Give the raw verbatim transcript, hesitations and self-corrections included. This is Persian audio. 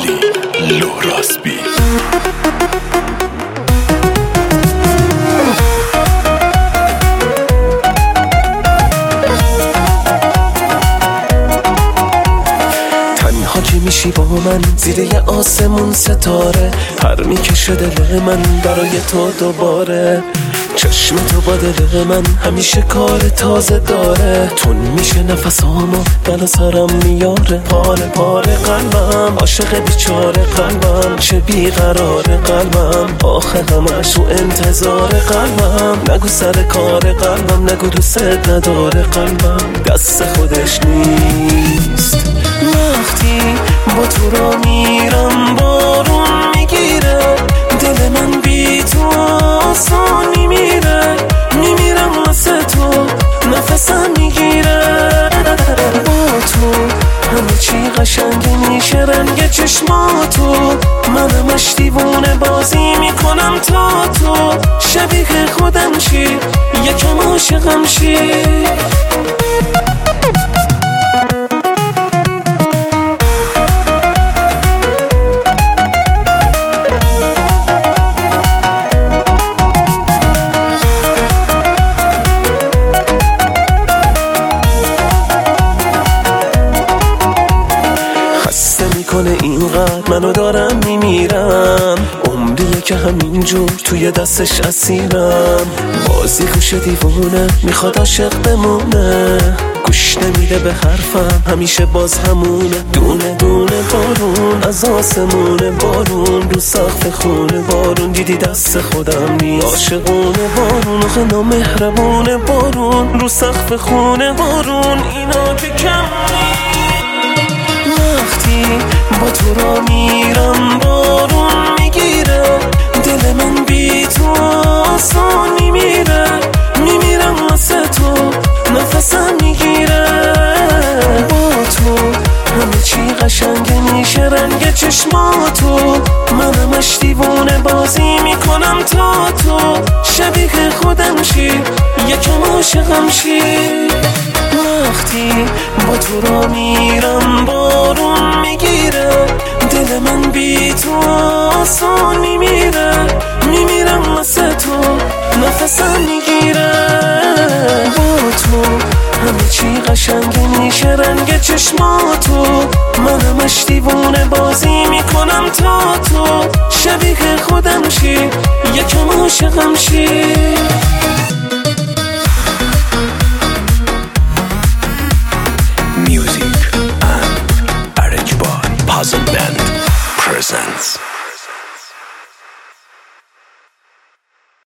لوراسبی. تنها که میشی با من زیر یه آسمون ستاره، پر میکشه دل من برای تو دوباره. چشم تو با دل من همیشه کار تازه داره، تون میشه نفسامو بلا سرم میاره. پاره پاره قلبم عاشق بیچاره قلبم، چه بیقرار قلبم آخه همش تو انتظار قلبم. نگو سر کار قلبم، نگو دوست نداره قلبم، دست خودش نیست. وقتی با تو را میرم بارون میگیره، دل من بی تو آسان میمیره. میمیرم واسه تو نفسم میگیره. با تو همه چی قشنگه میشه، رنگ چشماتو من همش دیوونه بازی میکنم تا تو شبیه خودم شی، یکم عاشقم شی. کنه اینقدر منو دارم میمیرم، عمریه که همینجور توی دستش اسیرم. بازی گوش دیوونه میخواد عاشق بمونه، گوش نمیده به حرفم همیشه باز همونه. دونه دونه بارون از آسمونه، بارون رو سقف خونه، بارون دیدی دست خودم نیست. عاشقونه بارون آخه نامهربونه، بارون رو سقف خونه، بارون اینا که کم نیست. وقتی با تو را میرم بارون میگیره، دل من بی تو آسان میمیره. میمیرم واسه تو نفسم میگیره. با تو همه چی قشنگه میشه، رنگ چشماتو من همش دیوونه بازی میکنم تا تو شبیه خودم شی، یکم عاشقم شی. وقتی با تو را میرم بارون میگیره، دل من بی تو آسان میمیره. میمیرم واسه تو نفسم میگیره. با تو همه چی قشنگه میشه، رنگ چشماتو من همش دیوونه بازی میکنم تا تو شبیه خودم شی، یکم عاشقم شی. Music and arranged by Puzzle Band presents